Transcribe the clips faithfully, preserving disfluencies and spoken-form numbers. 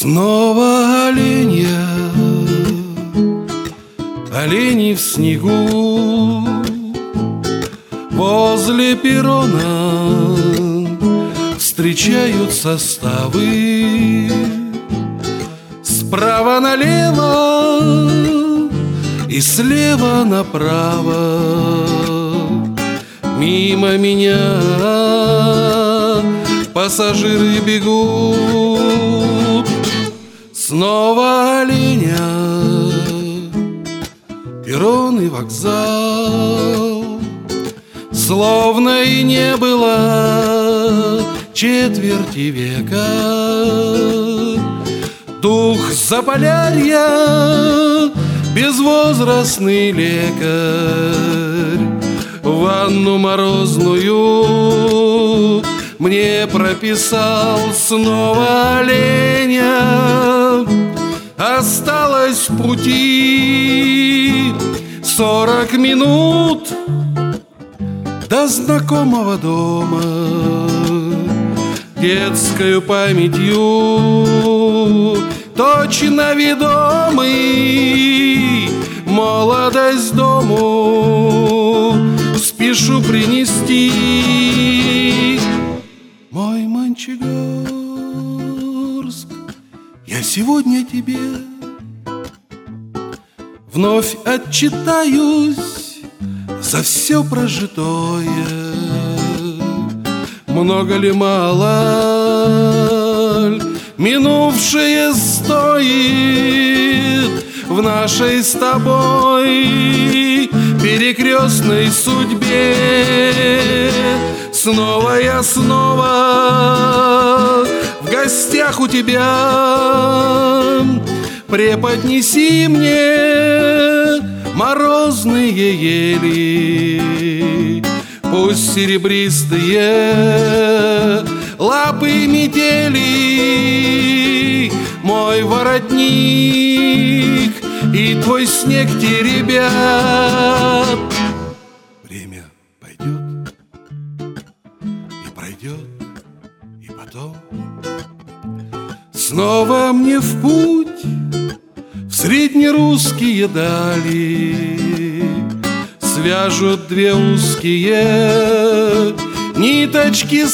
Снова оленья, олени в снегу, возле перрона встречают составы. Справа налево и слева направо мимо меня пассажиры бегут. Снова оленя, перрон и вокзал, словно и не было четверти века. Дух Заполярья, безвозрастный лекарь, ванну морозную мне прописал. Снова оленя, осталось в пути сорок минут до знакомого дома. Детскою памятью точно ведомый молодость дому спешу принести. Мой Мончегорск, я сегодня тебе вновь отчитаюсь за все прожитое. Много ли, мало ль минувшее стоит в нашей с тобой перекрестной судьбе. Снова я снова в гостях у тебя. Преподнеси мне морозные ели, пусть серебристые лапы метели мой воротник и твой снег теребят. Время пойдет и пройдет, и потом снова мне в путь в среднерусские дали. Свяжут две узкие ниточки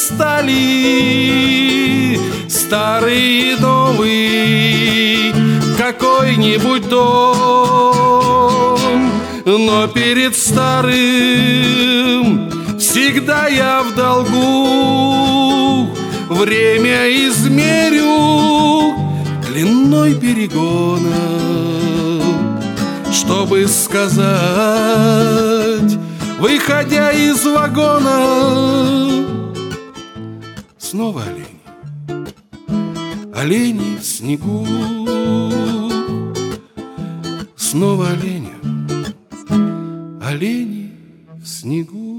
стали, старый и новый какой-нибудь дом. Но перед старым всегда я в долгу, время измерю длиной перегона, чтобы сказать, выходя из вагона. Снова олени, олени в снегу. Снова олени, олени в снегу.